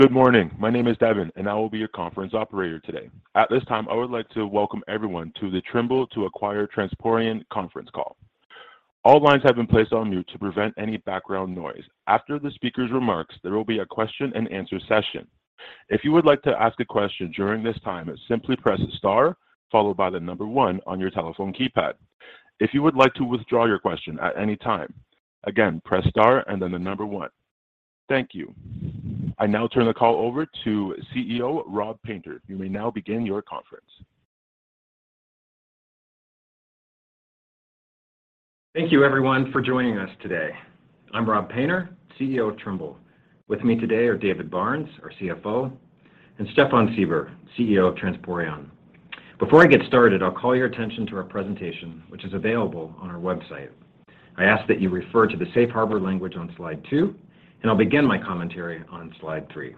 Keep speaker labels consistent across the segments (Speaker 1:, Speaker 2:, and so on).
Speaker 1: Good morning. My name is Devin, and I will be your conference operator today. At this time, I would like to welcome everyone to the Trimble to acquire Transporeon conference call. All lines have been placed on mute to prevent any background noise. After the speaker's remarks, there will be a question and answer session. If you would like to ask a question during this time, simply press star followed by the number 1 on your telephone keypad. If you would like to withdraw your question at any time, again, press star and then the number 1. Thank you. I now turn the call over to CEO Rob Painter. You may now begin your conference.
Speaker 2: Thank you everyone for joining us today. I'm Rob Painter, CEO of Trimble. With me today are David Barnes, our CFO, and Stefan Sieber, CEO of Transporeon. Before I get started, I'll call your attention to our presentation, which is available on our website. I ask that you refer to the safe harbor language on slide 2, and I'll begin my commentary on slide 3.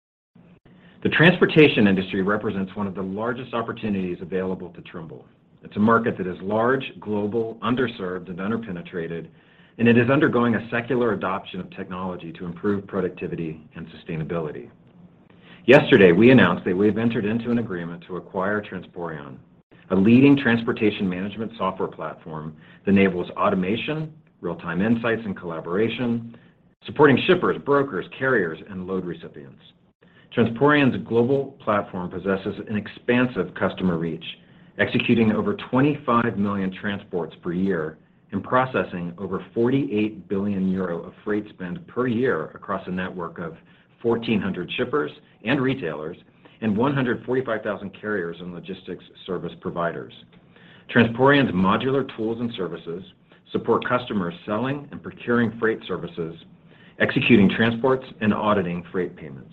Speaker 2: The transportation industry represents one of the largest opportunities available to Trimble. It's a market that is large, global, underserved, and underpenetrated, and it is undergoing a secular adoption of technology to improve productivity and sustainability. Yesterday, we announced that we've entered into an agreement to acquire Transporeon, a leading transportation management software platform that enables automation, real-time insights and collaboration, supporting shippers, brokers, carriers, and load recipients. Transporeon's global platform possesses an expansive customer reach, executing over 25 million transports per year and processing over 48 billion euro of freight spend per year across a network of 1,400 shippers and retailers and 145,000 carriers and logistics service providers. Transporeon's modular tools and services support customers selling and procuring freight services, executing transports, and auditing freight payments.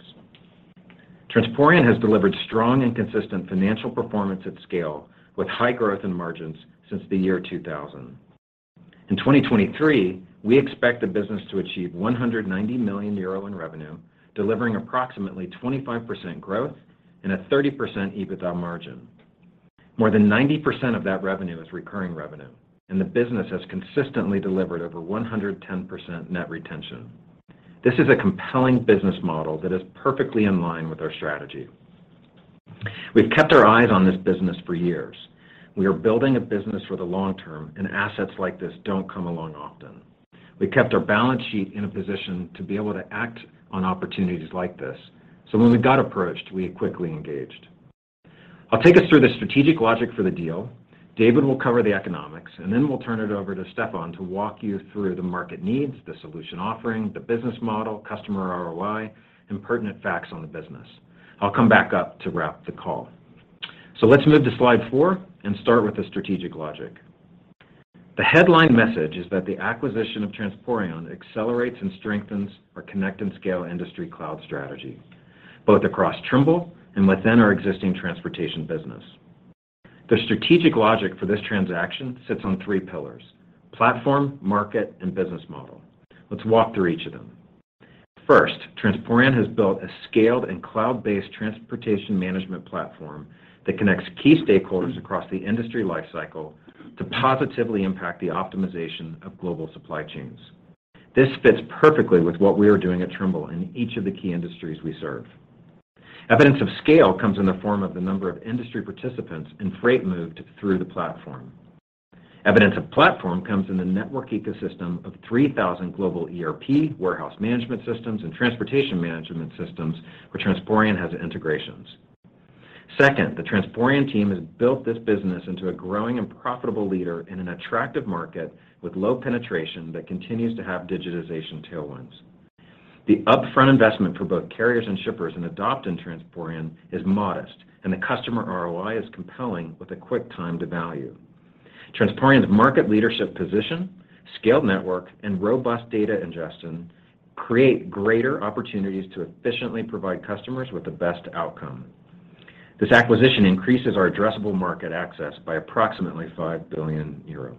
Speaker 2: Transporeon has delivered strong and consistent financial performance at scale with high growth and margins since the year 2000. In 2023, we expect the business to achieve 190 million euro in revenue, delivering approximately 25% growth and a 30% EBITDA margin. More than 90% of that revenue is recurring revenue, and the business has consistently delivered over 110% net retention. This is a compelling business model that is perfectly in line with our strategy. We've kept our eyes on this business for years. We are building a business for the long term, and assets like this don't come along often. We kept our balance sheet in a position to be able to act on opportunities like this. So when we got approached, we quickly engaged. I'll take us through the strategic logic for the deal. David will cover the economics, and then we'll turn it over to Stefan to walk you through the market needs, the solution offering, the business model, customer ROI, and pertinent facts on the business. I'll come back up to wrap the call. So let's move to slide 4 and start with the strategic logic. The headline message is that the acquisition of Transporeon accelerates and strengthens our connect and scale industry cloud strategy, both across Trimble and within our existing transportation business. The strategic logic for this transaction sits on 3 pillars: platform, market, and business model. Let's walk through each of them. First, Transporeon has built a scaled and cloud-based transportation management platform that connects key stakeholders across the industry lifecycle to positively impact the optimization of global supply chains. This fits perfectly with what we are doing at Trimble in each of the key industries we serve. Evidence of scale comes in the form of the number of industry participants and freight moved through the platform. Evidence of platform comes in the network ecosystem of 3,000 global ERP, warehouse management systems, and transportation management systems where Transporeon has integrations. Second, the Transporeon team has built this business into a growing and profitable leader in an attractive market with low penetration that continues to have digitization tailwinds. The upfront investment for both carriers and shippers in adopting Transporeon is modest, and the customer ROI is compelling with a quick time to value. Transporeon's market leadership position, scaled network, and robust data ingestion create greater opportunities to efficiently provide customers with the best outcome. This acquisition increases our addressable market access by approximately 5 billion euro.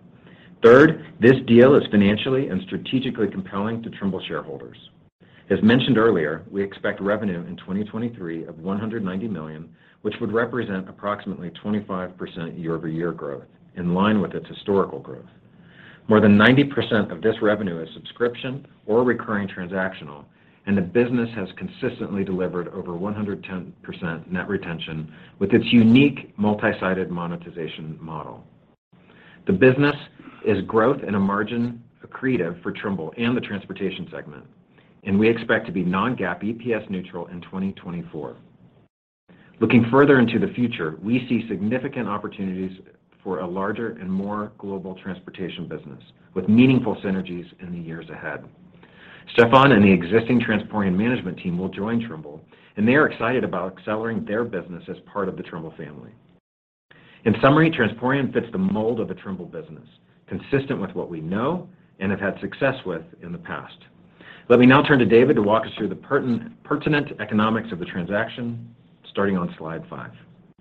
Speaker 2: Third, this deal is financially and strategically compelling to Trimble shareholders. As mentioned earlier, we expect revenue in 2023 of 190 million, which would represent approximately 25% year-over-year growth, in line with its historical growth. More than 90% of this revenue is subscription or recurring transactional, and the business has consistently delivered over 110% net retention with its unique multi-sided monetization model. The business is growth and a margin accretive for Trimble and the transportation segment, and we expect to be non-GAAP EPS neutral in 2024. Looking further into the future, we see significant opportunities for a larger and more global transportation business with meaningful synergies in the years ahead. Stefan and the existing Transporeon management team will join Trimble, and they are excited about accelerating their business as part of the Trimble family. In summary, Transporeon fits the mold of a Trimble business, consistent with what we know and have had success with in the past. Let me now turn to David to walk us through the pertinent economics of the transaction, starting on slide 5.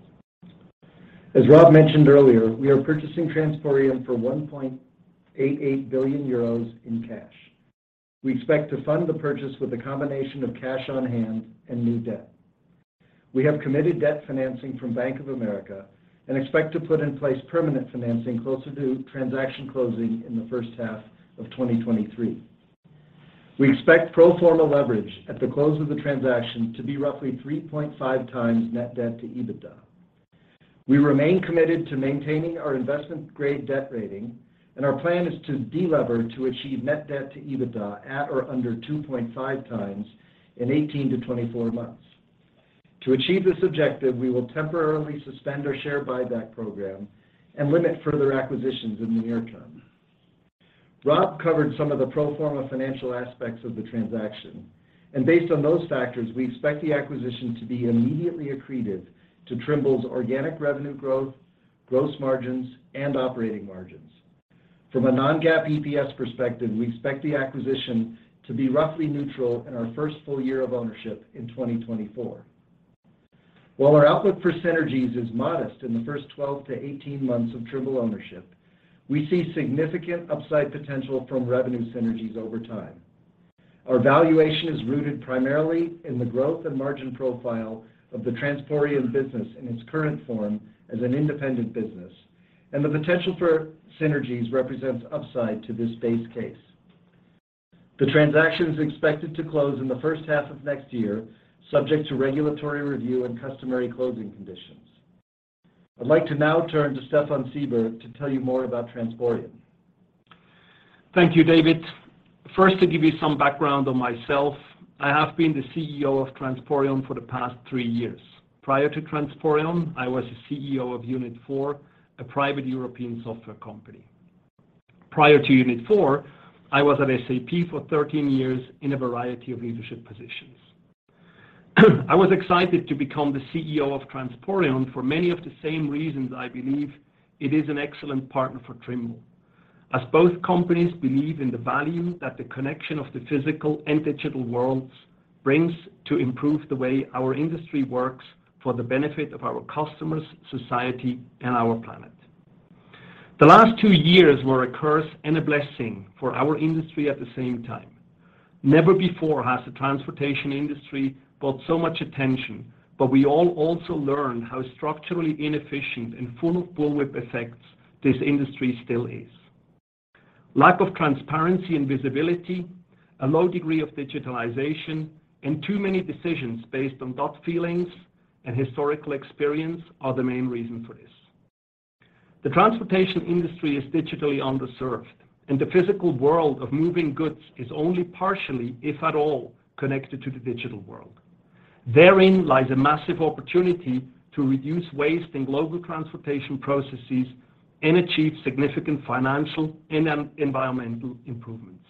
Speaker 3: As Rob mentioned earlier, we are purchasing Transporeon for 1.88 billion euros in cash. We expect to fund the purchase with a combination of cash on hand and new debt. We have committed debt financing from Bank of America and expect to put in place permanent financing closer to transaction closing in the first half of 2023. We expect pro forma leverage at the close of the transaction to be roughly 3.5 times net debt to EBITDA. We remain committed to maintaining our investment-grade debt rating, and our plan is to delever to achieve net debt to EBITDA at or under 2.5 times in 18 to 24 months. To achieve this objective, we will temporarily suspend our share buyback program and limit further acquisitions in the near term. Rob covered some of the pro forma financial aspects of the transaction, and based on those factors, we expect the acquisition to be immediately accretive to Trimble's organic revenue growth, gross margins, and operating margins. From a non-GAAP EPS perspective, we expect the acquisition to be roughly neutral in our first full year of ownership in 2024. While our outlook for synergies is modest in the first 12 to 18 months of Trimble ownership, we see significant upside potential from revenue synergies over time. Our valuation is rooted primarily in the growth and margin profile of the Transporeon business in its current form as an independent business, and the potential for synergies represents upside to this base case. The transaction is expected to close in the first half of next year, subject to regulatory review and customary closing conditions. I'd like to now turn to Stefan Sieber to tell you more about Transporeon.
Speaker 4: Thank you, David. First, to give you some background on myself, I have been the CEO of Transporeon for the past 3 years. Prior to Transporeon, I was the CEO of Unit4, a private European software company. Prior to Unit4, I was at SAP for 13 years in a variety of leadership positions. I was excited to become the CEO of Transporeon for many of the same reasons I believe it is an excellent partner for Trimble, as both companies believe in the value that the connection of the physical and digital worlds brings to improve the way our industry works for the benefit of our customers, society, and our planet. The last 2 years were a curse and a blessing for our industry at the same time. Never before has the transportation industry brought so much attention, but we all also learned how structurally inefficient and full of bullwhip effects this industry still is. Lack of transparency and visibility, a low degree of digitalization, and too many decisions based on gut feelings and historical experience are the main reason for this. The transportation industry is digitally underserved, and the physical world of moving goods is only partially, if at all, connected to the digital world. Therein lies a massive opportunity to reduce waste in global transportation processes and achieve significant financial and environmental improvements.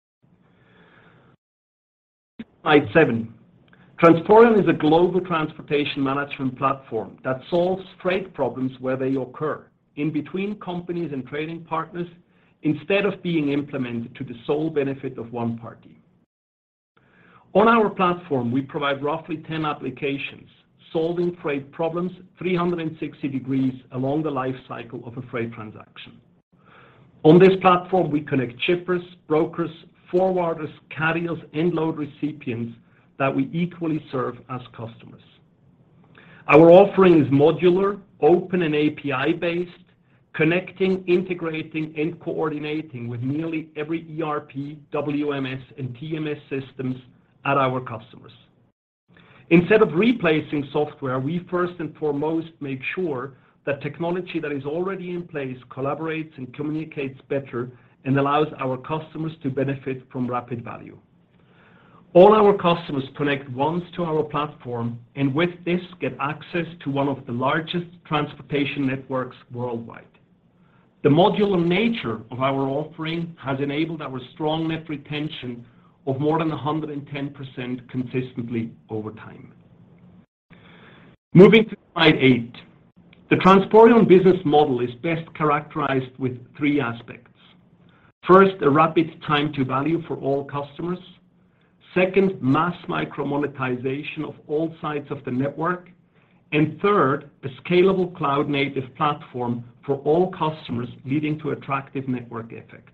Speaker 4: Slide 7. Transporeon is a global transportation management platform that solves freight problems where they occur, in between companies and trading partners, instead of being implemented to the sole benefit of one party. On our platform, we provide roughly 10 applications, solving freight problems 360 degrees along the life cycle of a freight transaction. On this platform, we connect shippers, brokers, forwarders, carriers, and load recipients that we equally serve as customers. Our offering is modular, open, and API-based, connecting, integrating, and coordinating with nearly every ERP, WMS, and TMS systems at our customers. Instead of replacing software, we first and foremost make sure that technology that is already in place collaborates and communicates better and allows our customers to benefit from rapid value. All our customers connect once to our platform, and with this get access to one of the largest transportation networks worldwide. The modular nature of our offering has enabled our strong net retention of more than 110% consistently over time. Moving to slide 8. The Transporeon business model is best characterized with 3 aspects. First, a rapid time to value for all customers. Second, mass micro monetization of all sides of the network. And third, a scalable cloud-native platform for all customers, leading to attractive network effects.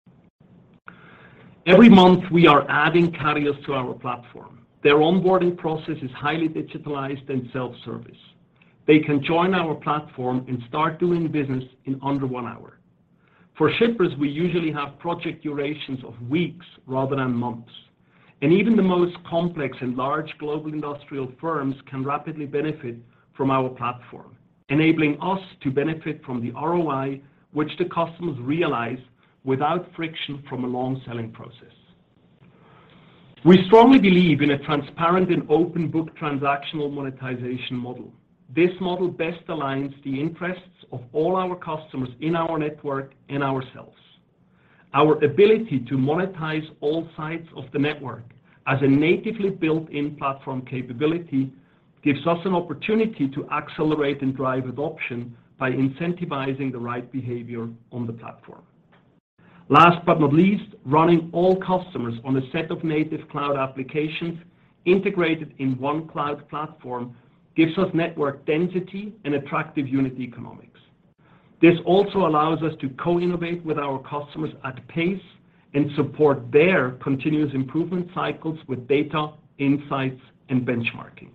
Speaker 4: Every month, we are adding carriers to our platform. Their onboarding process is highly digitalized and self-service. They can join our platform and start doing business in under 1 hour. For shippers, we usually have project durations of weeks rather than months. And even the most complex and large global industrial firms can rapidly benefit from our platform, enabling us to benefit from the ROI which the customers realize without friction from a long selling process. We strongly believe in a transparent and open book transactional monetization model. This model best aligns the interests of all our customers in our network and ourselves. Our ability to monetize all sides of the network as a natively built-in platform capability gives us an opportunity to accelerate and drive adoption by incentivizing the right behavior on the platform. Last but not least, running all customers on a set of native cloud applications integrated in one cloud platform gives us network density and attractive unit economics. This also allows us to co-innovate with our customers at pace and support their continuous improvement cycles with data, insights, and benchmarking.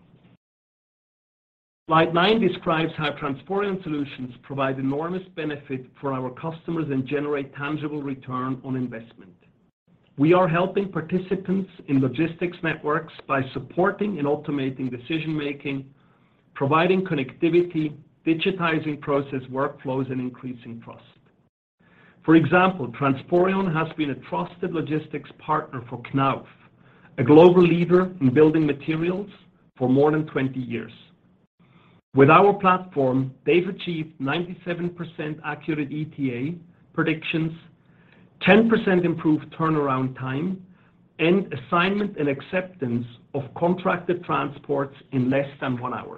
Speaker 4: Slide 9 describes how Transporeon solutions provide enormous benefit for our customers and generate tangible return on investment. We are helping participants in logistics networks by supporting and automating decision-making, providing connectivity, digitizing process workflows, and increasing trust. For example, Transporeon has been a trusted logistics partner for Knauf, a global leader in building materials, for more than 20 years. With our platform, they've achieved 97% accurate ETA predictions, 10% improved turnaround time, and assignment and acceptance of contracted transports in less than 1 hour.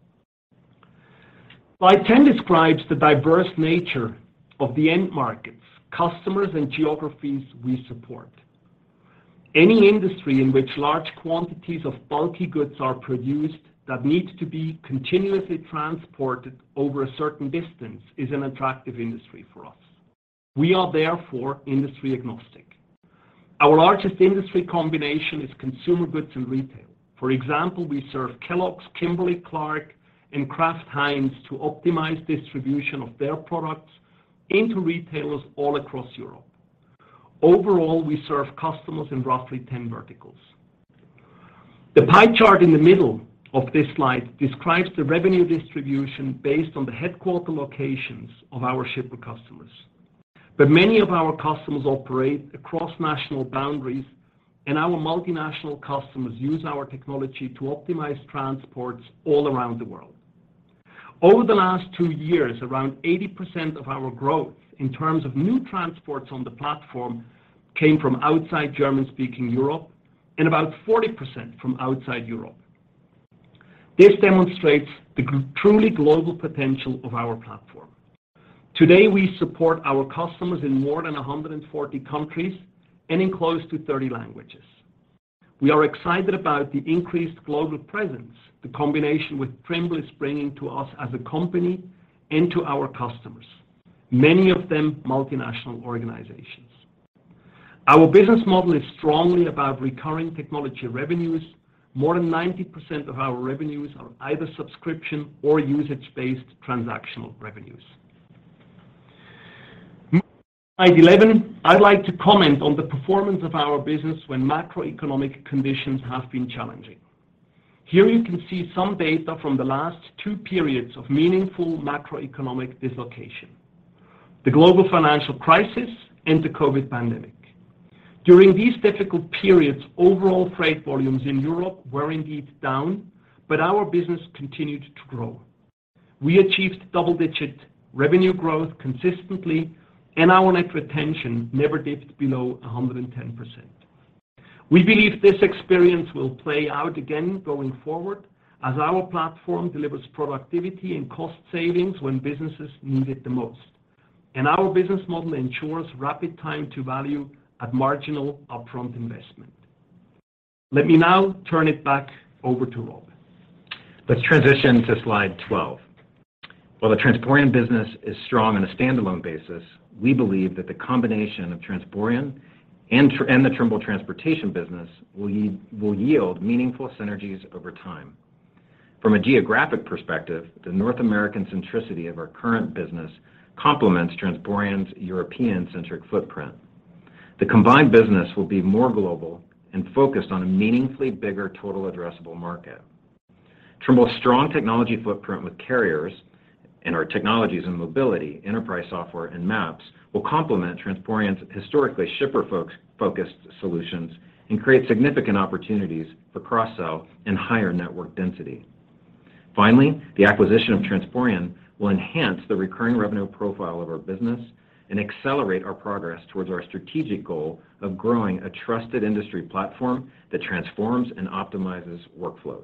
Speaker 4: Slide 10 describes the diverse nature of the end markets, customers, and geographies we support. Any industry in which large quantities of bulky goods are produced that need to be continuously transported over a certain distance is an attractive industry for us. We are therefore industry agnostic. Our largest industry combination is consumer goods and retail. For example, we serve Kellogg's, Kimberly-Clark, and Kraft Heinz to optimize distribution of their products into retailers all across Europe. Overall, we serve customers in roughly 10 verticals. The pie chart in the middle of this slide describes the revenue distribution based on the headquarter locations of our shipper customers. But many of our customers operate across national boundaries, and our multinational customers use our technology to optimize transports all around the world. Over the last 2 years, around 80% of our growth in terms of new transports on the platform came from outside German-speaking Europe, and about 40% from outside Europe. This demonstrates the truly global potential of our platform. Today, we support our customers in more than 140 countries and in close to 30 languages. We are excited about the increased global presence the combination with Trimble is bringing to us as a company and to our customers, many of them multinational organizations. Our business model is strongly about recurring technology revenues. More than 90% of our revenues are either subscription or usage-based transactional revenues. Slide 11, I'd like to comment on the performance of our business when macroeconomic conditions have been challenging. Here you can see some data from the last two periods of meaningful macroeconomic dislocation: the global financial crisis and the COVID pandemic. During these difficult periods, overall freight volumes in Europe were indeed down, but our business continued to grow. We achieved double-digit revenue growth consistently, and our net retention never dipped below 110%. We believe this experience will play out again going forward as our platform delivers productivity and cost savings when businesses need it the most, and our business model ensures rapid time to value at marginal upfront investment. Let me now turn it back over to Rob.
Speaker 2: Let's transition to slide 12. While the Transporeon business is strong on a standalone basis, we believe that the combination of Transporeon and the Trimble transportation business will yield meaningful synergies over time. From a geographic perspective, the North American centricity of our current business complements Transporeon's European-centric footprint. The combined business will be more global and focused on a meaningfully bigger total addressable market. Trimble's strong technology footprint with carriers and our technologies in mobility, enterprise software, and maps will complement Transporeon's historically shipper-focused solutions and create significant opportunities for cross-sell and higher network density. Finally, the acquisition of Transporeon will enhance the recurring revenue profile of our business and accelerate our progress towards our strategic goal of growing a trusted industry platform that transforms and optimizes workflows.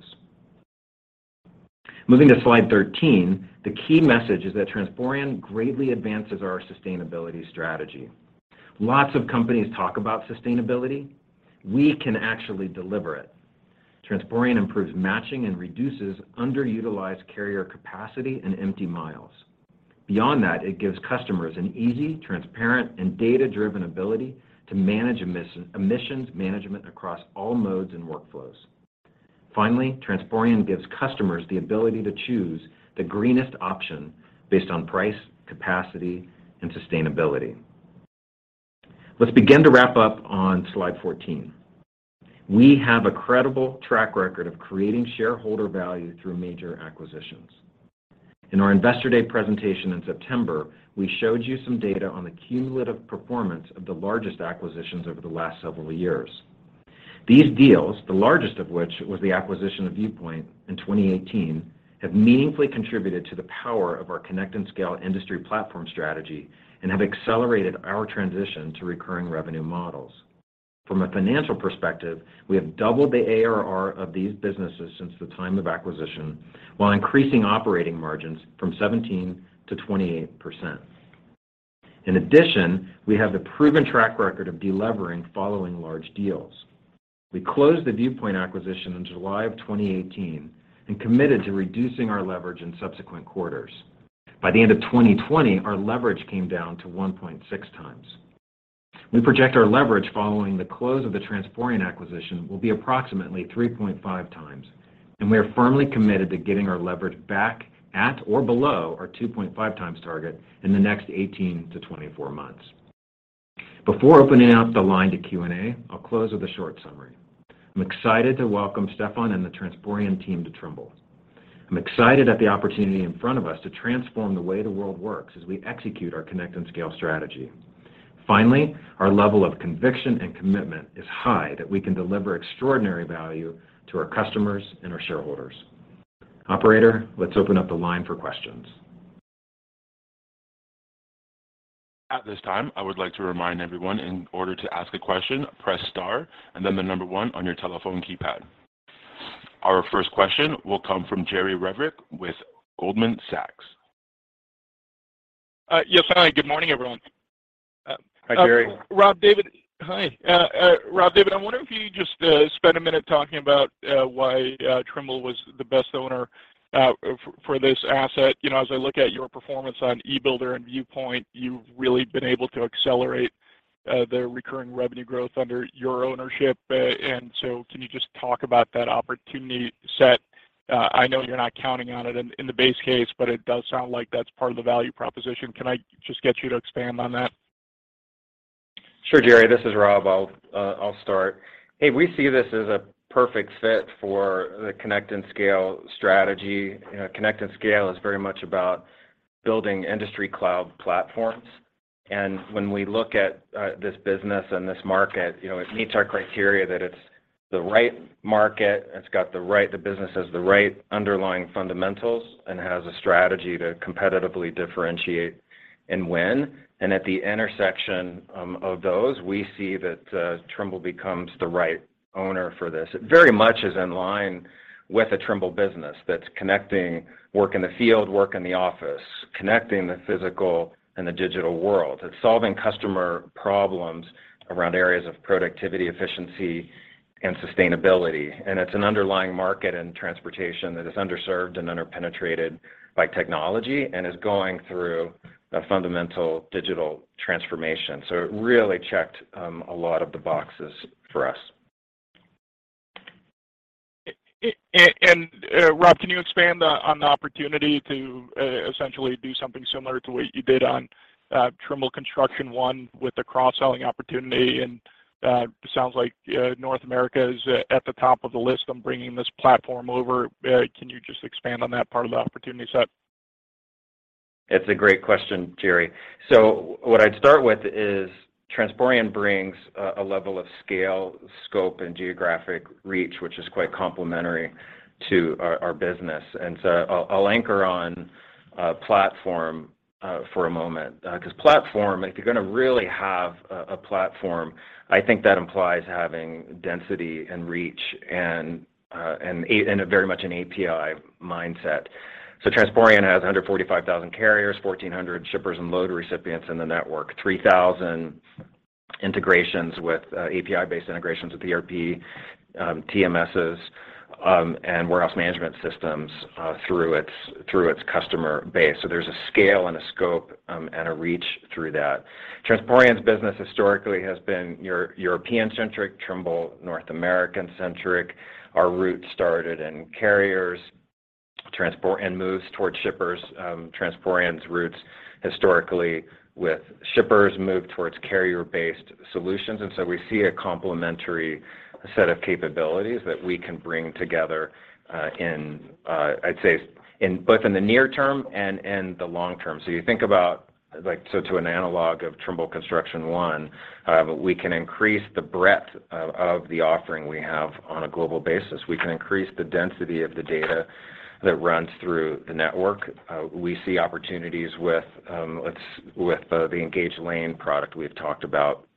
Speaker 2: Moving to slide 13, the key message is that Transporeon greatly advances our sustainability strategy. Lots of companies talk about sustainability. We can actually deliver it. Transporeon improves matching and reduces underutilized carrier capacity and empty miles. Beyond that, it gives customers an easy, transparent, and data-driven ability to manage emissions management across all modes and workflows. Finally, Transporeon gives customers the ability to choose the greenest option based on price, capacity, and sustainability. Let's begin to wrap up on slide 14. We have a credible track record of creating shareholder value through major acquisitions. In our Investor Day presentation in September, we showed you some data on the cumulative performance of the largest acquisitions over the last several years. These deals, the largest of which was the acquisition of Viewpoint in 2018, have meaningfully contributed to the power of our Connect and Scale industry platform strategy and have accelerated our transition to recurring revenue models. From a financial perspective, we have doubled the ARR of these businesses since the time of acquisition, while increasing operating margins from 17% to 28%. In addition, we have the proven track record of delevering following large deals. We closed the Viewpoint acquisition in July of 2018 and committed to reducing our leverage in subsequent quarters. By the end of 2020, our leverage came down to 1.6 times. We project our leverage following the close of the Transporeon acquisition will be approximately 3.5 times, and we are firmly committed to getting our leverage back at or below our 2.5 times target in the next 18 to 24 months. Before opening up the line to Q&A, I'll close with a short summary. I'm excited to welcome Stefan and the Transporeon team to Trimble. I'm excited at the opportunity in front of us to transform the way the world works as we execute our Connect and Scale strategy. Finally, our level of conviction and commitment is high that we can deliver extraordinary value to our customers and our shareholders. Operator, let's open up the line for questions.
Speaker 1: At this time, I would like to remind everyone, in order to ask a question, press star and then the number 1 on your telephone keypad. Our first question will come from Jerry Revich with Goldman Sachs.
Speaker 5: Yes, hi. Good morning, everyone.
Speaker 2: Hi, Jerry.
Speaker 5: Rob, David, hi. Rob, David, I wonder if you could just spend a minute talking about why Trimble was the best owner for this asset. You know, as I look at your performance on eBuilder and Viewpoint, you've really been able to accelerate the recurring revenue growth under your ownership. And so can you just talk about that opportunity set? I know you're not counting on it in the base case, but it does sound like that's part of the value proposition. Can I just get you to expand on that?
Speaker 2: Sure, Jerry. This is Rob. I'll start. Hey, we see this as a perfect fit for the Connect and Scale strategy. Connect and Scale is very much about building industry cloud platforms. And when we look at this business and this market, it meets our criteria that it's the right market, the business has the right underlying fundamentals and has a strategy to competitively differentiate and win. And at the intersection of those, we see that Trimble becomes the right owner for this. It very much is in line with a Trimble business that's connecting work in the field, work in the office, connecting the physical and the digital world. It's solving customer problems around areas of productivity, efficiency, and sustainability. And it's an underlying market in transportation that is underserved and underpenetrated by technology and is going through a fundamental digital transformation. So it really checked a lot of the boxes for us.
Speaker 5: And Rob, can you expand on the opportunity to essentially do something similar to what you did on Trimble Construction One with the cross-selling opportunity? And it sounds like North America is at the top of the list on bringing this platform over. Can you just expand on that part of the opportunity set?
Speaker 2: It's a great question, Jerry. So what I'd start with is Transporeon brings a level of scale, scope, and geographic reach, which is quite complementary to our business. And so I'll anchor on platform for a moment, because platform, if you're going to really have a platform, I think that implies having density and reach and a very much an API mindset. So Transporeon has 145,000 carriers, 1,400 shippers and load recipients in the network, 3,000 integrations with API-based integrations with ERP, TMSs, and warehouse management systems through its customer base. So there's a scale and a scope and a reach through that. Transporeon's business historically has been European-centric, Trimble North American-centric. Our roots started in carriers. Transporeon moves towards shippers. Transporeon's roots historically with shippers move towards carrier-based solutions. And so we see a complementary set of capabilities that we can bring together I'd say, both in the near term and in the long term. So you think about, to an analog of Trimble Construction One, we can increase the breadth of the offering we have on a global basis. We can increase the density of the data that runs through the network. We see opportunities with the Engage Lane product we've talked about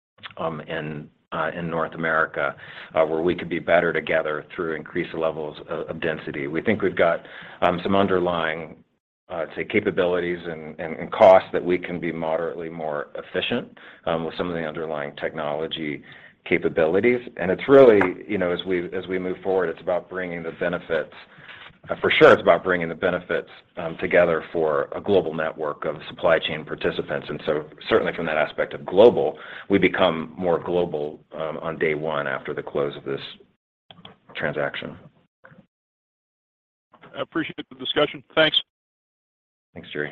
Speaker 2: in North America, where we could be better together through increased levels of density. We think we've got some underlying capabilities and costs that we can be moderately more efficient with some of the underlying technology capabilities. And it's really, as we move forward, it's about bringing the benefits. For sure, it's about bringing the benefits together for a global network of supply chain participants. And so certainly from that aspect of global, we become more global on day one after the close of this transaction.
Speaker 5: I appreciate the discussion. Thanks.
Speaker 2: Thanks, Jerry.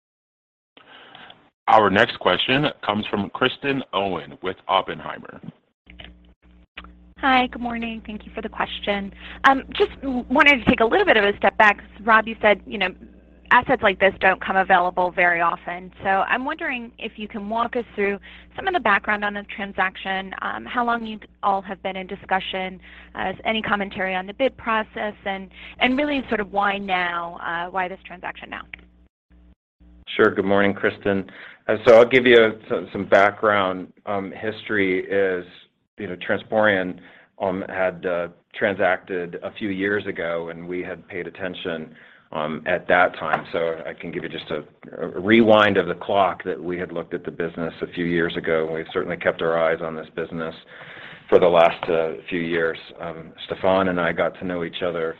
Speaker 1: Our next question comes from Kristen Owen with Oppenheimer.
Speaker 6: Hi, good morning. Thank you for the question. Just wanted to take a little bit of a step back. Rob, you said, assets like this don't come available very often. So I'm wondering if you can walk us through some of the background on the transaction, how long you all have been in discussion, any commentary on the bid process, and really sort of why now, why this transaction now?
Speaker 2: Sure. Good morning, Kristen. So I'll give you some background. History is, Transporeon had transacted a few years ago, and we had paid attention at that time. So I can give you just a rewind of the clock that we had looked at the business a few years ago. We've certainly kept our eyes on this business for the last few years. Stefan and I got to know each other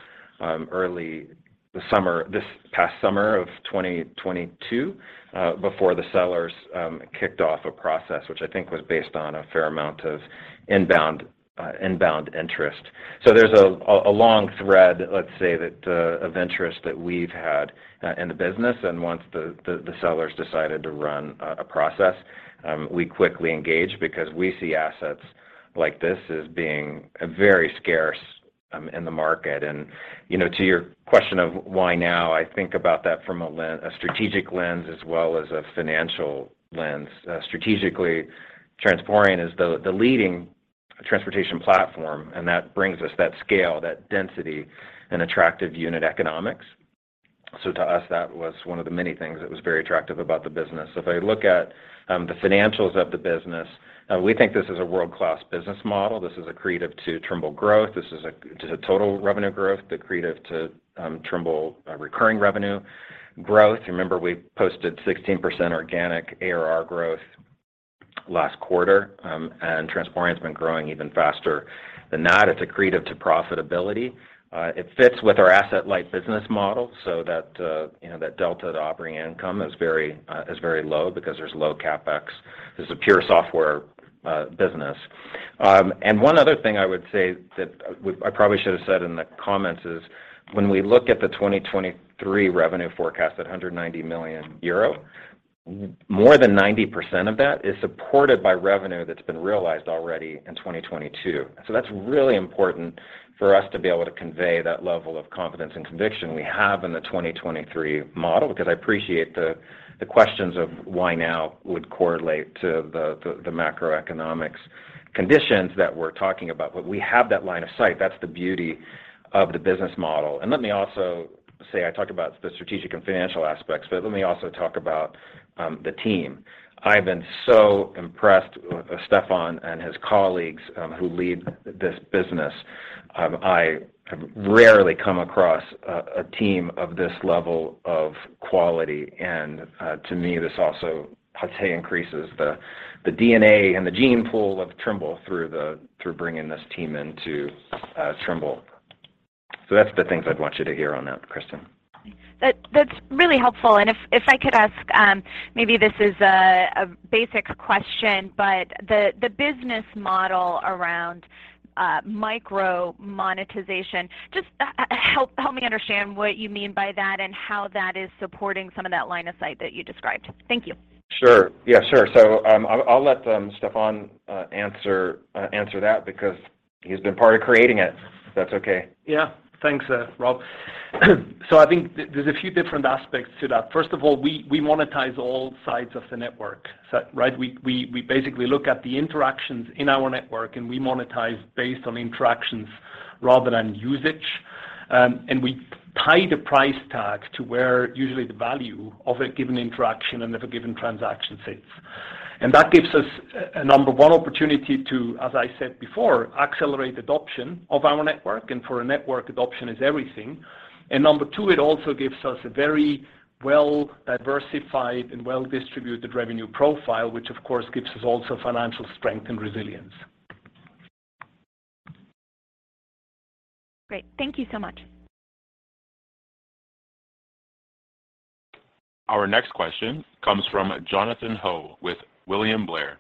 Speaker 2: this past summer of 2022, before the sellers kicked off a process, which I think was based on a fair amount of inbound inbound interest. So there's a long thread, let's say, that of interest that we've had in the business, and once the sellers decided to run a process, we quickly engaged because we see assets like this as being very scarce in the market. And to your question of why now, I think about that from a strategic lens as well as a financial lens. Strategically, Transporeon is the leading transportation platform, and that brings us that scale, that density, and attractive unit economics. So to us, that was one of the many things that was very attractive about the business. So if I look at the financials of the business, we think this is a world-class business model. This is accretive to Trimble growth. This is a total revenue growth, accretive to Trimble recurring revenue growth. Remember, we posted 16% organic ARR growth last quarter, and Transporeon's been growing even faster than that. It's accretive to profitability. It fits with our asset-light business model, so that that delta to operating income is very low because there's low capex. This is a pure software business. And one other thing I would say that I probably should have said in the comments is when we look at the 2023 revenue forecast at 190 million euro, more than 90% of that is supported by revenue that's been realized already in 2022. So that's really important for us to be able to convey that level of confidence and conviction we have in the 2023 model, because I appreciate the questions of why now would correlate to the macroeconomics conditions that we're talking about. But we have that line of sight. That's the beauty of the business model. And let me also say, I talked about the strategic and financial aspects, but let me also talk about the team. I've been so impressed with Stefan and his colleagues who lead this business. I have rarely come across a team of this level of quality, and to me, this also, I'd say, increases the DNA and the gene pool of Trimble through bringing this team into Trimble. So that's the things I'd want you to hear on that, Kristen.
Speaker 6: That's really helpful. And if I could ask, maybe this is a basic question, but the business model around micro monetization, just help me understand what you mean by that and how that is supporting some of that line of sight that you described. Thank you.
Speaker 2: Sure. Yeah, sure. So I'll let Stefan answer that because he's been part of creating it. If that's okay.
Speaker 4: Yeah. Thanks, Rob. So I think there's a few different aspects to that. First of all, we monetize all sides of the network, so, right? We basically look at the interactions in our network, and we monetize based on interactions rather than usage. And we tie the price tag to where usually the value of a given interaction and of a given transaction sits. And that gives us a number one opportunity to, as I said before, accelerate adoption of our network. And for a network, adoption is everything. And number two, it also gives us a very well diversified and well distributed revenue profile, which of course gives us also financial strength and resilience.
Speaker 6: Great. Thank you so much.
Speaker 1: Our next question comes from Jonathan Ho with William Blair.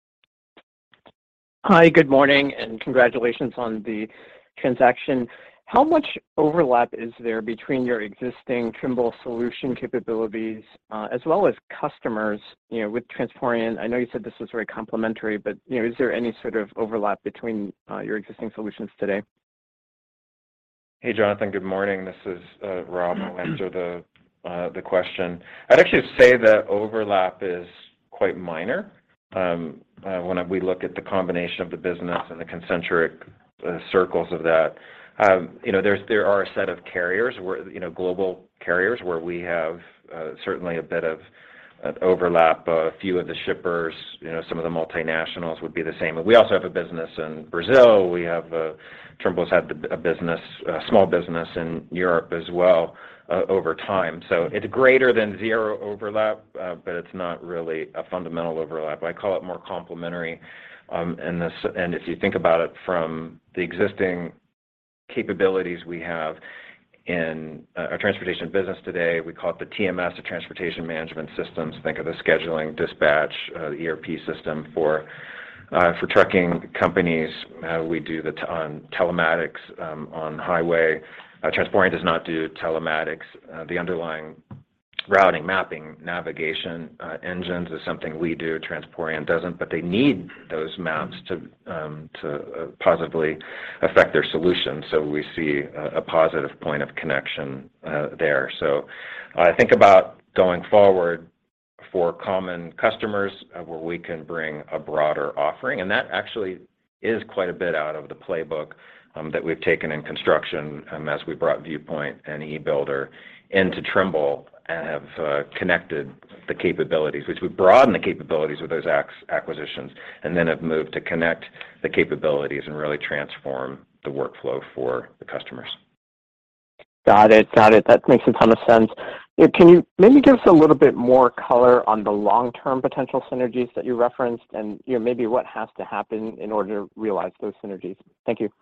Speaker 7: Hi, good morning, and congratulations on the transaction. How much overlap is there between your existing Trimble solution capabilities as well as customers, with Transporeon? I know you said this was very complementary, but, is there any sort of overlap between your existing solutions today?
Speaker 2: Hey, Jonathan, good morning. This is Rob. I'll answer the question. I'd actually say the overlap is quite minor when we look at the combination of the business and the concentric circles of that. There are a set of carriers where global carriers where we have certainly a bit of overlap. A few of the shippers, some of the multinationals would be the same. But we also have a business in Brazil. We have Trimble's had a small business in Europe as well over time. So it's greater than zero overlap, but it's not really a fundamental overlap. I call it more complementary. And if you think about it from the existing capabilities we have in our transportation business today, we call it the TMS, the Transportation Management Systems. Think of the scheduling, dispatch, ERP system for For trucking companies, we do telematics on highway. Transporeon does not do telematics. The underlying routing, mapping, navigation engines is something we do. Transporeon doesn't, but they need those maps to positively affect their solution. So we see a positive point of connection there. So I think about going forward for common customers where we can bring a broader offering, and that actually is quite a bit out of the playbook that we've taken in construction as we brought Viewpoint and eBuilder into Trimble and have connected the capabilities, which we broaden the capabilities with those acquisitions, and then have moved to connect the capabilities and really transform the workflow for the customers.
Speaker 7: Got it. That makes a ton of sense. Can you maybe give us a little bit more color on the long-term potential synergies that you referenced, and maybe what has to happen in order to realize those synergies? Thank you.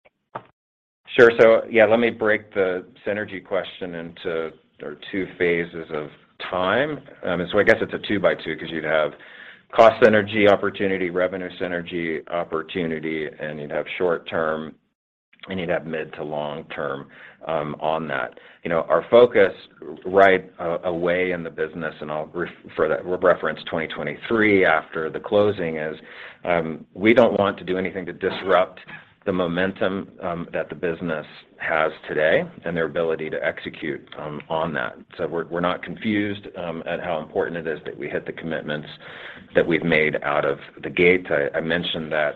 Speaker 2: Sure. So let me break the synergy question into two phases of time. So I guess it's a 2x2 because you'd have cost synergy opportunity, revenue synergy opportunity, and you'd have short-term and you'd have mid to long-term on that. Our focus right away in the business, and I'll reference 2023 after the closing, is we don't want to do anything to disrupt the momentum that the business has today and their ability to execute on that. So we're not confused at how important it is that we hit the commitments that we've made out of the gate. I mentioned that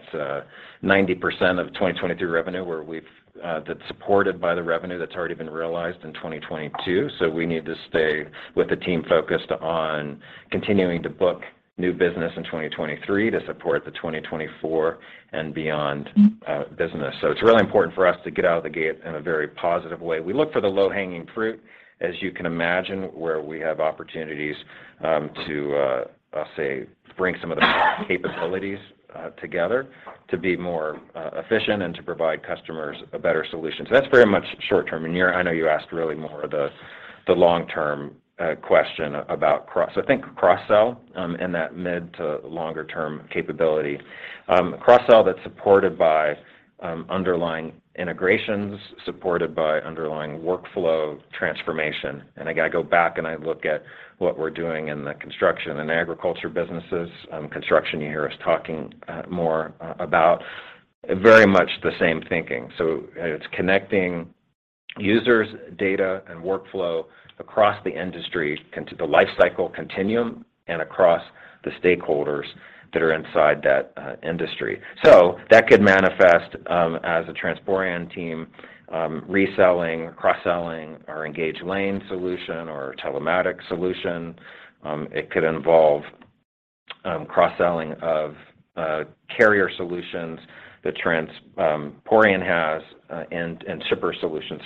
Speaker 2: 90% of 2023 revenue that's supported by the revenue that's already been realized in 2022. So we need to stay with the team focused on continuing to book new business in 2023 to support the 2024 and beyond business. So it's really important for us to get out of the gate in a very positive way. We look for the low-hanging fruit, as you can imagine, where we have opportunities to, I'll say, bring some of the capabilities together to be more efficient and to provide customers a better solution. So that's very much short-term. And I know you asked really more of the long-term question about so I think cross-sell in that mid to longer term capability. Cross-sell that's supported by underlying integrations, supported by underlying workflow transformation. And I got to go back and I look at what we're doing in the construction and agriculture businesses. Construction, you hear us talking more about very much the same thinking. So it's connecting users, data, and workflow across the industry, the life cycle continuum, and across the stakeholders that are inside that industry. So that could manifest as a Transporeon team reselling, cross-selling our Engage Lane solution or telematics solution. It could involve cross-selling of carrier solutions that Transporeon has and shipper solutions,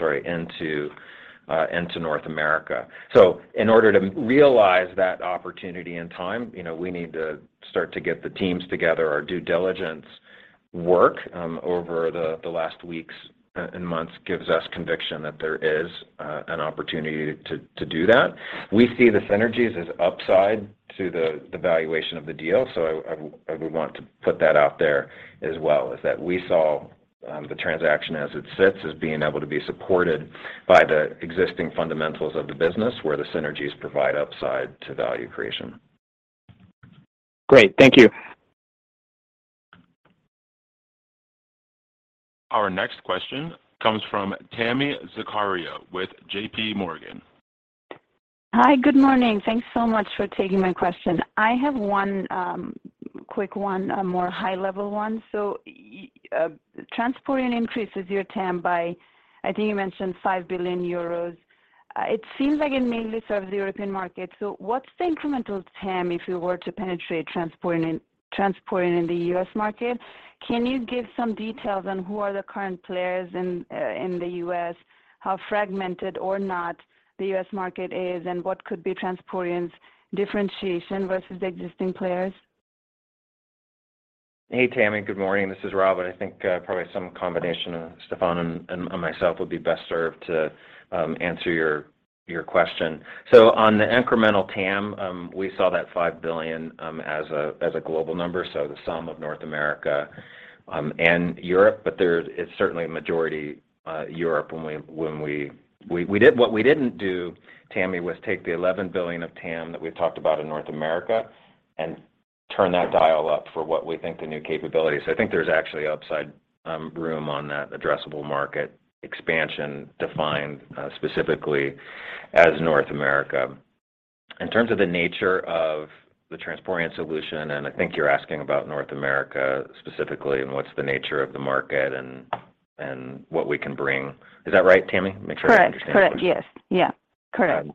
Speaker 2: into North America. So in order to realize that opportunity in time, we need to start to get the teams together. Our due diligence work over the last weeks and months gives us conviction that there is an opportunity to do that. We see the synergies as upside to the valuation of the deal, so I would want to put that out there as well, is that we saw the transaction as it sits as being able to be supported by the existing fundamentals of the business where the synergies provide upside to value creation.
Speaker 7: Great, thank you.
Speaker 1: Our next question comes from Tami Zakaria with J.P. Morgan.
Speaker 8: Hi, good morning. Thanks so much for taking my question. I have one quick one, a more high-level one. So Transporeon increases your TAM by, I think you mentioned 5 billion euros. It seems like it mainly serves the European market. So what's the incremental TAM if you were to penetrate Transporeon in the U.S. market? Can you give some details on who are the current players in the U.S., how fragmented or not the U.S. market is, and what could be Transporeon's differentiation versus the existing players?
Speaker 2: Hey, Tami, good morning. This is Rob, and I think probably some combination of Stefan and myself would be best served to answer your your question. So on the incremental TAM, we saw that $5 billion as a global number, so the sum of North America and Europe, but it's certainly a majority Europe. When we did what we didn't do, Tammy, was take the $11 billion of TAM that we've talked about in North America and turn that dial up for what we think the new capabilities. So I think there's actually upside room on that addressable market expansion defined specifically as North America. In terms of the nature of the Transporeon solution, and I think you're asking about North America specifically and what's the nature of the market and what we can bring. Is that right, Tammy? Make sure I understand.
Speaker 8: Correct. Yes. Yeah. Correct.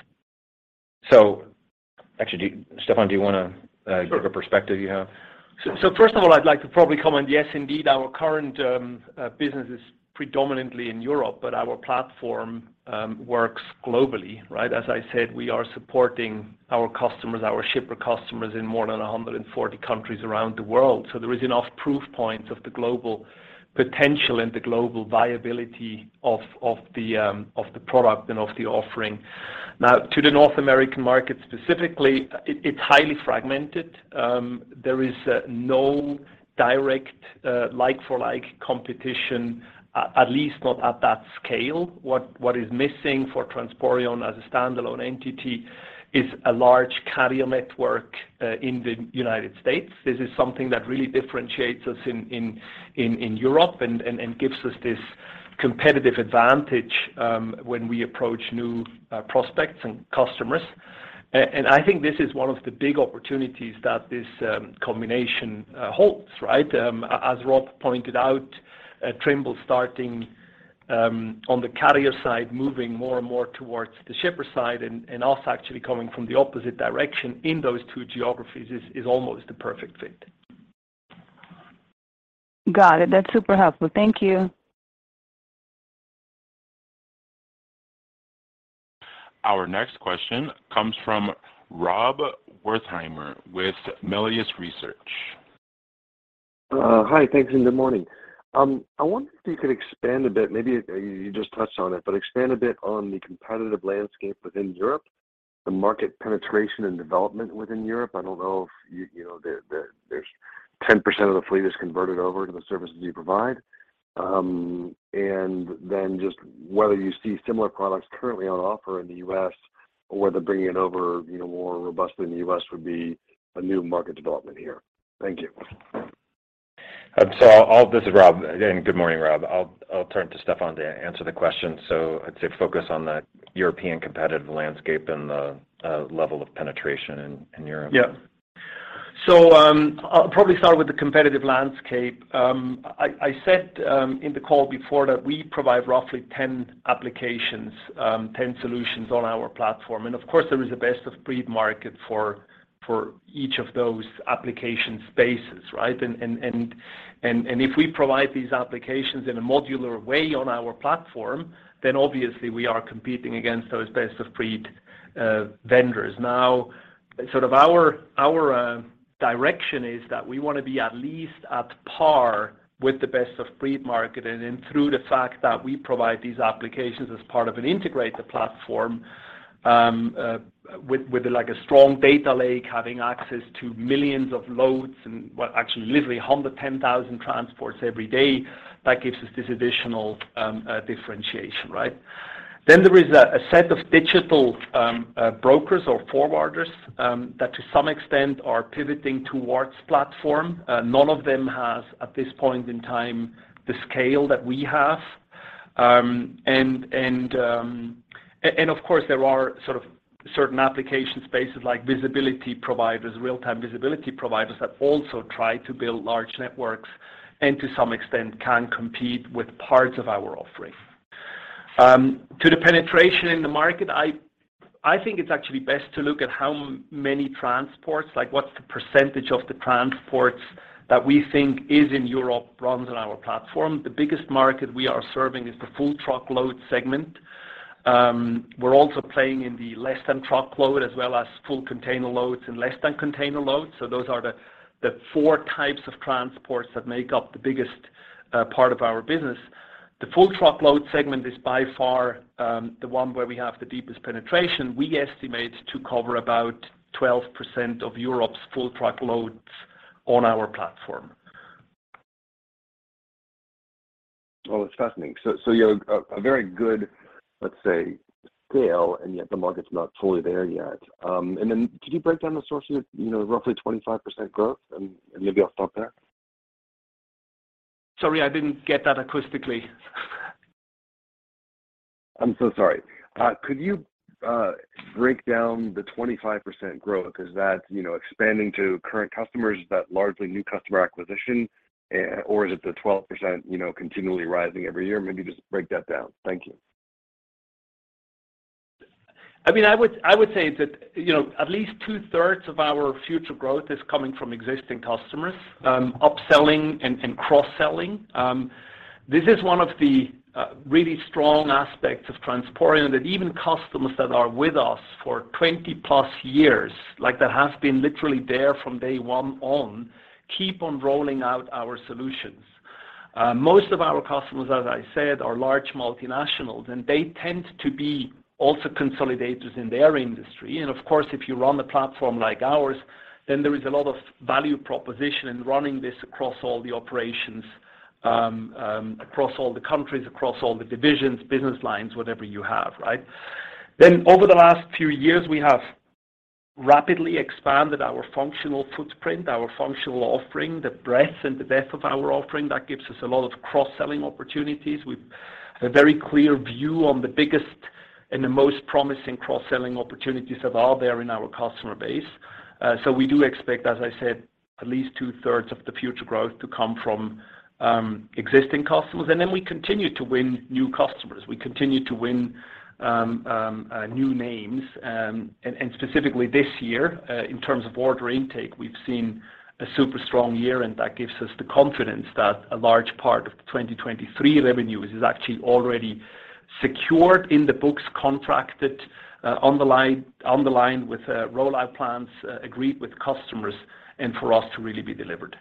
Speaker 2: So actually, Stefan, do you want to give a perspective you have?
Speaker 4: So first of all, I'd like to probably comment, yes, indeed, our current business is predominantly in Europe, but our platform works globally, right? As I said, we are supporting our customers, our shipper customers in more than 140 countries around the world. So there is enough proof points of the global potential and the global viability of the product and of the offering. Now, to the North American market specifically, it's highly fragmented. There is no direct like-for-like competition, at least not at that scale. What is missing for Transporeon as a standalone entity is a large carrier network in the United States. This is something that really differentiates us in Europe and gives us this competitive advantage when we approach new prospects and customers. And I think this is one of the big opportunities that this combination holds, right? As Rob pointed out, Trimble starting on the carrier side, moving more and more towards the shipper side, and us actually coming from the opposite direction in those two geographies is almost the perfect fit.
Speaker 8: Got it. That's super helpful. Thank you.
Speaker 1: Our next question comes from Rob Wertheimer with Melius Research.
Speaker 9: Hi, thanks, and good morning. I wonder if you could expand a bit, maybe you just touched on it, but expand a bit on the competitive landscape within Europe, the market penetration and development within Europe. I don't know if you know there's 10% of the fleet is converted over to the services you provide, and then just whether you see similar products currently on offer in the U.S. or whether bringing it over, more robustly in the U.S. would be a new market development here. Thank you.
Speaker 2: This is Rob, and good morning, Rob. I'll turn to Stefan to answer the question. So I'd say focus on the European competitive landscape and the level of penetration in Europe.
Speaker 4: Yeah. So I'll probably start with the competitive landscape. I said in the call before that we provide roughly 10 applications, 10 solutions on our platform, and of course there is a best of breed market for each of those application spaces, right? And if we provide these applications in a modular way on our platform, then obviously we are competing against those best of breed vendors. Now, sort of our direction is that we want to be at least at par with the best of breed market, and then through the fact that we provide these applications as part of an integrated platform, with like a strong data lake, having access to millions of loads and actually literally 110,000 transports every day, that gives us this additional differentiation, right? Then there is a set of digital brokers or forwarders that to some extent are pivoting towards platform. None of them has at this point in time the scale that we have, and of course there are sort of certain application spaces like visibility providers, real-time visibility providers that also try to build large networks and to some extent can compete with parts of our offering. To the penetration in the market, I think it's actually best to look at how many transports, like what's the percentage of the transports that we think is in Europe runs on our platform. The biggest market we are serving is the full truckload segment. We're also playing in the less than truckload as well as full container loads and less than container loads. So those are the four types of transports that make up the biggest part of our business. The full truckload segment is by far the one where we have the deepest penetration. We estimate to cover about 12% of Europe's full truckloads on our platform.
Speaker 9: Well, it's fascinating. So you have a very good, let's say, scale, and yet the market's not fully there yet. And then could you break down the sources of, roughly 25% growth? And maybe I'll stop there.
Speaker 4: Sorry, I didn't get that acoustically.
Speaker 9: I'm so sorry. Could you break down the 25% growth? Is that, expanding to current customers? Is that largely new customer acquisition? Or is it the 12%, continually rising every year? Maybe just break that down. Thank you.
Speaker 4: I mean, I would say that, at least 2/3 of our future growth is coming from existing customers, upselling and cross-selling. This is one of the really strong aspects of Transporeon, that even customers that are with us for 20+ years, like that have been literally there from day one on, keep on rolling out our solutions. Most of our customers, as I said, are large multinationals, and they tend to be also consolidators in their industry. And of course, if you run a platform like ours, then there is a lot of value proposition in running this across all the operations, across all the countries, across all the divisions, business lines, whatever you have, right? Then over the last few years, we have rapidly expanded our functional footprint, our functional offering, the breadth and the depth of our offering. That gives us a lot of cross-selling opportunities. We have a very clear view on the biggest and the most promising cross-selling opportunities that are there in our customer base. So we do expect, as I said, at least 2/3 of the future growth to come from existing customers. And then we continue to win new customers. We continue to win new names. And specifically this year, in terms of order intake, we've seen a super strong year, and that gives us the confidence that a large part of the 2023 revenues is actually already secured in the books, contracted, on the line with rollout plans agreed with customers, and for us to really be delivered.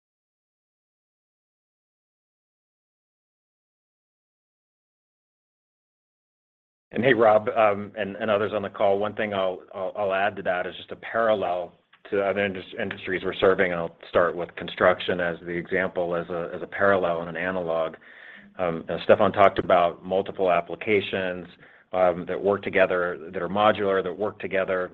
Speaker 2: And hey, Rob, and others on the call, one thing I'll add to that is just a parallel to other industries we're serving. And I'll start with construction as the example, as a parallel and an analog. Stefan talked about multiple applications that work together, that are modular, that work together,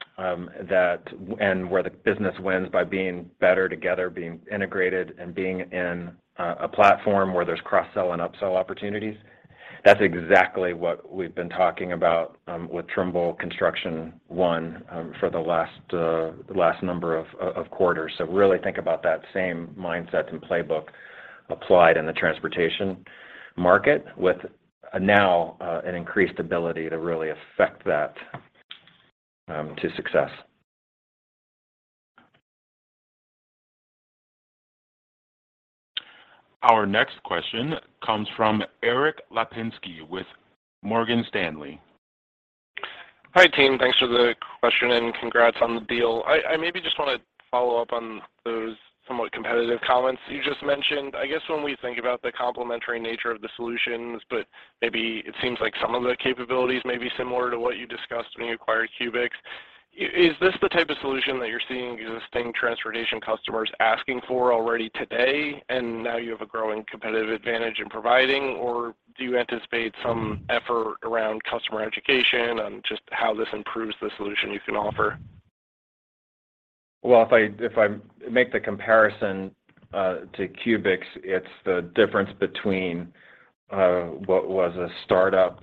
Speaker 2: and where the business wins by being better together, being integrated, and being in a platform where there's cross-sell and upsell opportunities. That's exactly what we've been talking about with Trimble Construction One for the last number of quarters. So really think about that same mindset and playbook applied in the transportation market with now an increased ability to really affect that to success.
Speaker 1: Our next question comes from Erik Lapinski with Morgan Stanley.
Speaker 10: Hi, team. Thanks for the question and congrats on the deal. I maybe just want to follow up on those somewhat competitive comments you just mentioned. I guess when we think about the complementary nature of the solutions, but maybe it seems like some of the capabilities may be similar to what you discussed when you acquired Kuebix. Is this the type of solution that you're seeing existing transportation customers asking for already today, and now you have a growing competitive advantage in providing, or do you anticipate some effort around customer education on just how this improves the solution you can offer?
Speaker 2: Well, if I make the comparison to Kuebix, it's the difference between what was a startup,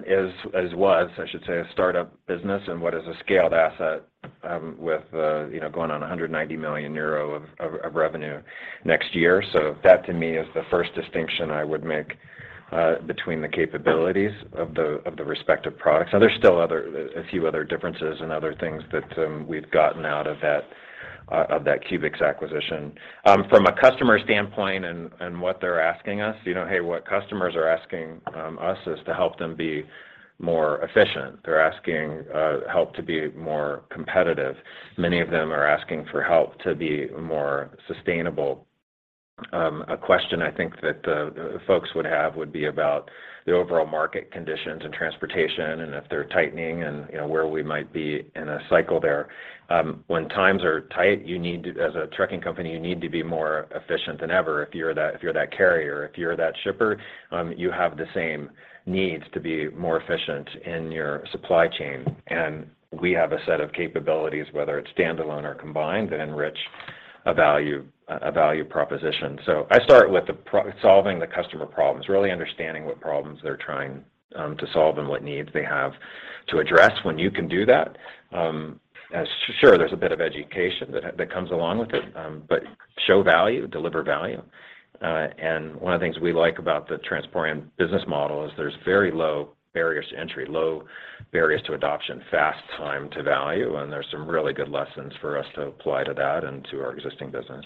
Speaker 2: a startup business, and what is a scaled asset with going on 190 million euro of revenue next year. So that to me is the first distinction I would make between the capabilities of the respective products. Now there's still a few other differences and other things that we've gotten out of that Kuebix acquisition. From a customer standpoint and what they're asking us, what customers are asking us is to help them be more efficient. They're asking help to be more competitive. Many of them are asking for help to be more sustainable A question I think that folks would have would be about the overall market conditions in transportation and if they're tightening and where we might be in a cycle there. When times are tight, you need to, as a trucking company, you need to be more efficient than ever. If you're that carrier, if you're that shipper, you have the same needs to be more efficient in your supply chain. And we have a set of capabilities, whether it's standalone or combined, that enrich a value proposition. So I start with solving the customer problems, really understanding what problems they're trying to solve and what needs they have to address. When you can do that, sure, there's a bit of education that comes along with it, but show value, deliver value. And one of the things we like about the Transporeon business model is there's very low barriers to entry, low barriers to adoption, fast time to value, and there's some really good lessons for us to apply to that and to our existing business.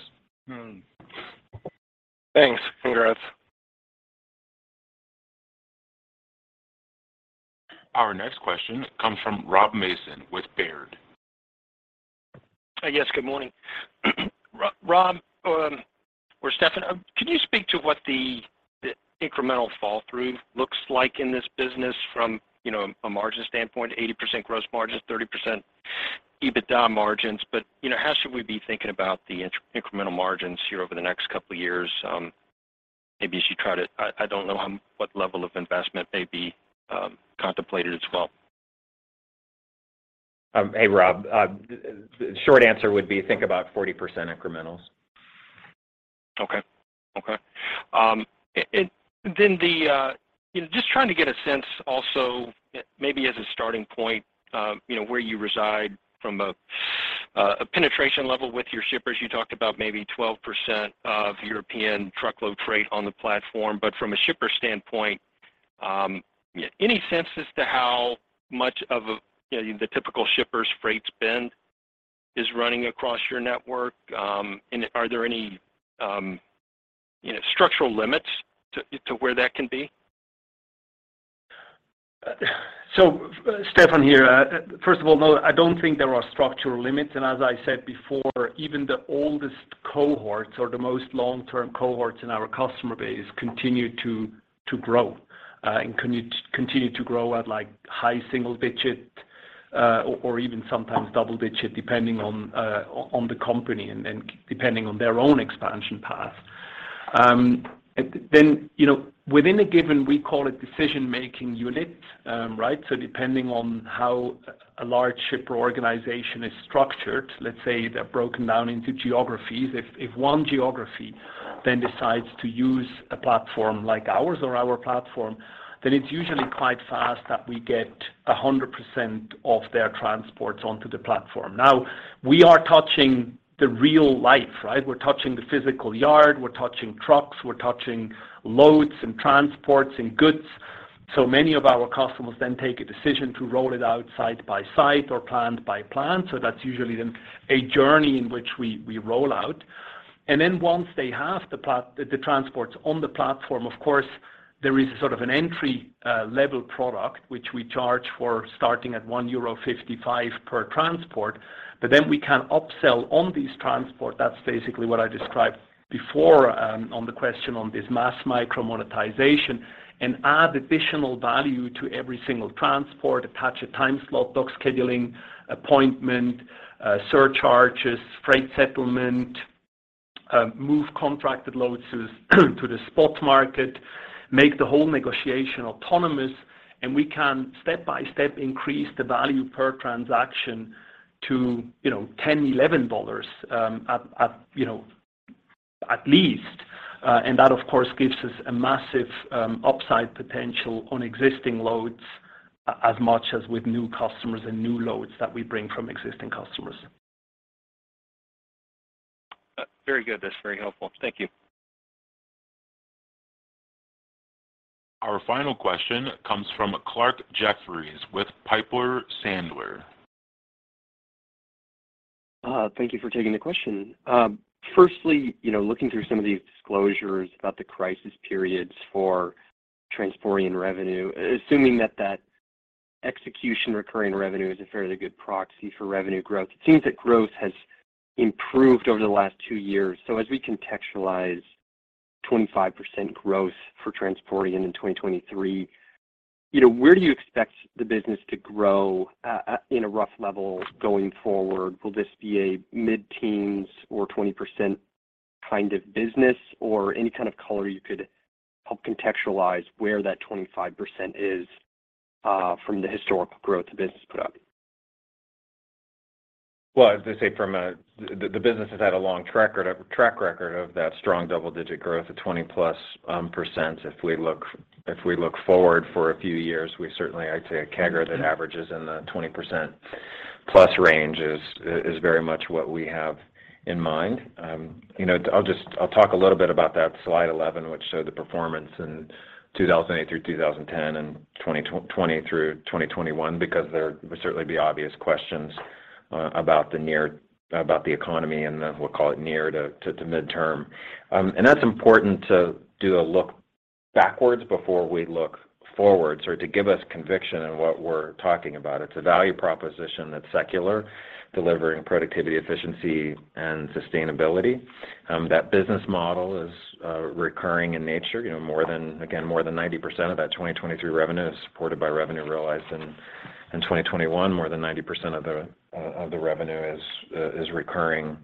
Speaker 10: Thanks. Congrats.
Speaker 1: Our next question comes from Rob Mason with Baird.
Speaker 11: Yes, good morning. Rob or Stefan, can you speak to what the incremental fall through looks like in this business from a margin standpoint? 80% gross margins, 30% EBITDA margins, but how should we be thinking about the incremental margins here over the next couple of years? Maybe as you try to, I don't know what level of investment may be contemplated as well.
Speaker 2: Hey Rob, the short answer would be think about 40% incrementals.
Speaker 11: Okay. And then just trying to get a sense also, maybe as a starting point, where you reside from a penetration level with your shippers. You talked about maybe 12% of European truckload freight on the platform, but from a shipper standpoint, any sense as to how much of the typical shipper's freight spend is running across your network? And are there any structural limits to where that can be?
Speaker 4: So, Stefan here. First of all, no, I don't think there are structural limits. And as I said before, even the oldest cohorts or the most long-term cohorts in our customer base continue to grow and continue to grow at like high single digit or even sometimes double digit, depending on the company and depending on their own expansion path. Then, within a given, we call it decision-making unit, right? So depending on how a large shipper organization is structured, let's say they're broken down into geographies. If one geography then decides to use a platform like ours or our platform, then it's usually quite fast that we get 100% of their transports onto the platform. Now, we are touching the real life, right? We're touching the physical yard, we're touching trucks, we're touching loads and transports and goods. So many of our customers then take a decision to roll it out site by site or plant by plant. So that's usually then a journey in which we roll out. And then once they have the transports on the platform, of course, there is sort of an entry level product which we charge for starting at €1.55 per transport. But then we can upsell on these transport. That's basically what I described before on the question on this mass micro monetization, and add additional value to every single transport, attach a time slot, dock scheduling, appointment, surcharges, freight settlement, move contracted loads to the spot market, make the whole negotiation autonomous, and we can step by step increase the value per transaction to $10-11 at least, and that of course gives us a massive upside potential on existing loads as much as with new customers and new loads that we bring from existing customers.
Speaker 11: Very good. That's very helpful. Thank you.
Speaker 1: Our final question comes from Clarke Jeffries with Piper Sandler.
Speaker 12: Thank you for taking the question. Firstly, looking through some of these disclosures about the crisis periods for Transporeon revenue, assuming that execution recurring revenue is a fairly good proxy for revenue growth, it seems that growth has improved over the last 2 years. So as we contextualize 25% growth for Transporeon in 2023. Where do you expect the business to grow in a rough level going forward? Will this be a mid-teens or 20% kind of business, or any kind of color you could help contextualize where that 25% is from the historical growth the business put up?
Speaker 2: Well, as I say, the business has had a long track record of that strong double-digit growth of 20+%. If we look forward for a few years, I'd say a CAGR that averages in the 20% plus range is very much what we have in mind. I'll talk a little bit about that slide 11, which showed the performance in 2008 through 2010 and 2020 through 2021, because there would certainly be obvious questions about the economy and we'll call it near to midterm. And that's important to do a look backwards before we look forwards, or to give us conviction in what we're talking about. It's a value proposition that's secular, delivering productivity, efficiency, and sustainability. That business model is recurring in nature. More than 90% of that 2023 revenue is supported by revenue realized in 2021. More than 90% of the revenue is recurring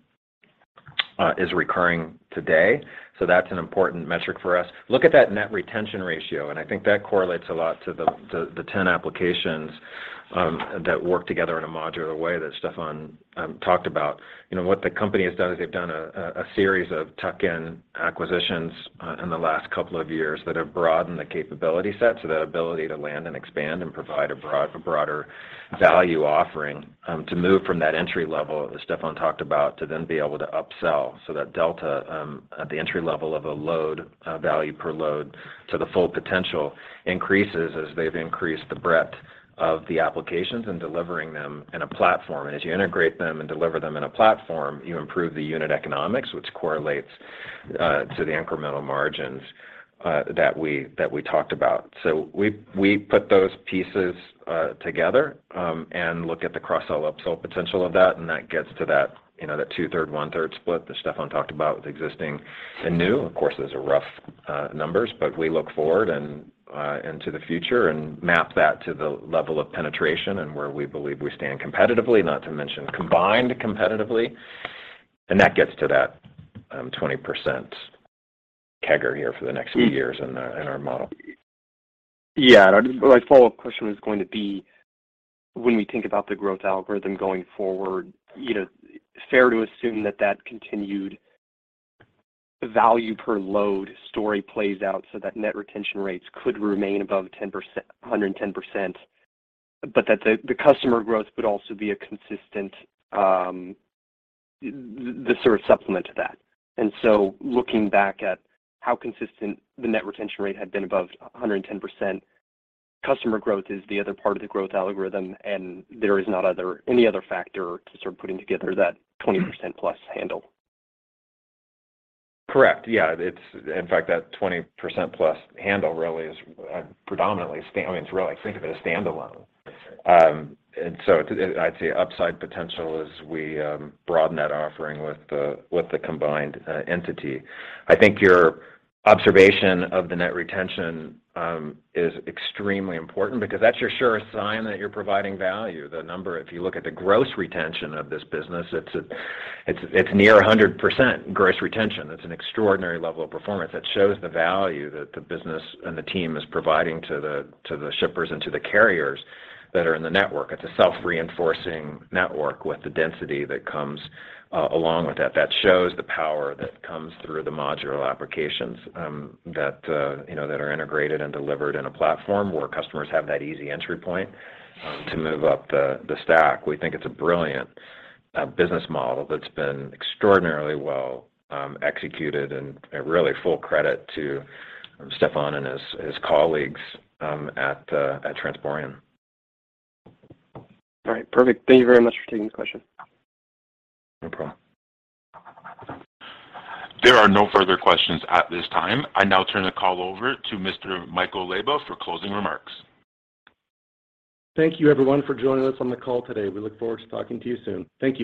Speaker 2: today. So that's an important metric for us. Look at that net retention ratio, and I think that correlates a lot to the 10 applications that work together in a modular way that Stefan talked about. What the company has done is they've done a series of tuck-in acquisitions in the last couple of years that have broadened the capability set, so that ability to land and expand and provide a broader value offering, to move from that entry level that Stefan talked about to then be able to upsell. So that delta at the entry level of a load, value per load, to the full potential increases as they've increased the breadth of the applications and delivering them in a platform. And as you integrate them and deliver them in a platform, you improve the unit economics, which correlates to the incremental margins that we talked about. So we put those pieces together and look at the cross-sell upsell potential of that, and that gets to that that 2/3, 1/3 split that Stefan talked about with existing and new. Of course, those are rough numbers, but we look forward and into the future and map that to the level of penetration and where we believe we stand competitively, not to mention combined competitively, and that gets to that 20% CAGR here for the next few years in our model.
Speaker 12: Yeah, my follow-up question was going to be, when we think about the growth algorithm going forward, fair to assume that continued value per load story plays out so that net retention rates could remain above 10%, 110%, but that the customer growth would also be a consistent the sort of supplement to that. And so looking back at how consistent the net retention rate had been above 110%, customer growth is the other part of the growth algorithm, and there is not any other factor to start putting together that 20% plus handle.
Speaker 2: Correct. Yeah, it's in fact that 20% plus handle really is predominantly it's really, think of it as standalone. And so I'd say upside potential as we broaden that offering with the combined entity. I think your observation of the net retention is extremely important, because that's your surest sign that you're providing value. The number, if you look at the gross retention of this business, it's near 100% gross retention. It's an extraordinary level of performance that shows the value that the business and the team is providing to the shippers and to the carriers that are in the network. It's a self-reinforcing network with the density that comes along with that. That shows the power that comes through the modular applications that are integrated and delivered in a platform where customers have that easy entry point to move up the stack. We think it's a brilliant business model that's been extraordinarily well executed, and really full credit to Stefan and his colleagues at Transporeon.
Speaker 12: All right, perfect. Thank you very much for taking the question.
Speaker 2: No problem.
Speaker 1: There are no further questions at this time. I now turn the call over to Mr. Michael Leyba for closing remarks.
Speaker 13: Thank you, everyone, for joining us on the call today. We look forward to talking to you soon. Thank you.